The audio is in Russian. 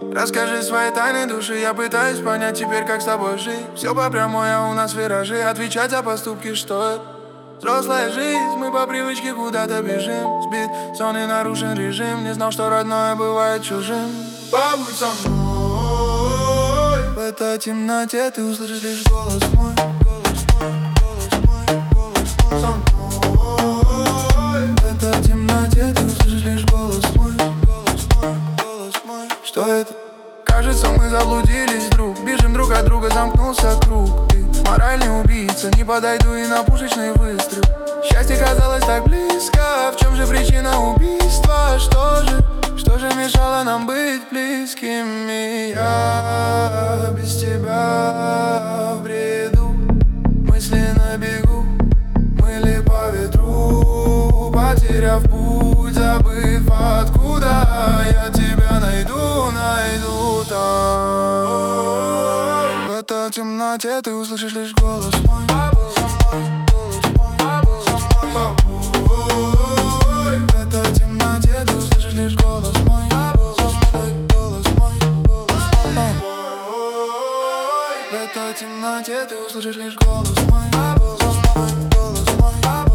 Расскажи свои тайны души, я пытаюсь понять теперь, как с тобой жить. Все по прямой, а у нас виражи. Отвечать за поступки, что это? Взрослая жизнь, мы по привычке куда-то бежим. Сбит сон и нарушен режим. Не знал, что родное бывает чужим. Побудь со мной. В этой темноте ты услышишь лишь голос мой. Голос мой, голос мой, голос мой. Со мной. В этой темноте ты услышишь лишь голос мой. Голос мой, голос мой. Что это? Кажется, мы заблудились, друг. Бежим друг от друга, замкнулся круг. Ты моральный убийца, не подойду и на пушечный выстрел. Счастье казалось так близко. В чем же причина убийства? Что же мешало нам быть близкими? Я без тебя в бреду, мысли на бегу, мыли по ветру, потеряв путь, забыв откуда я тебя найду там. В этой темноте ты услышишь лишь голос мой. В этой темноте ты услышишь лишь голос мой. Голос мой, голос мой. В этой темноте ты услышишь лишь голос мой. Голос мой, голос мой.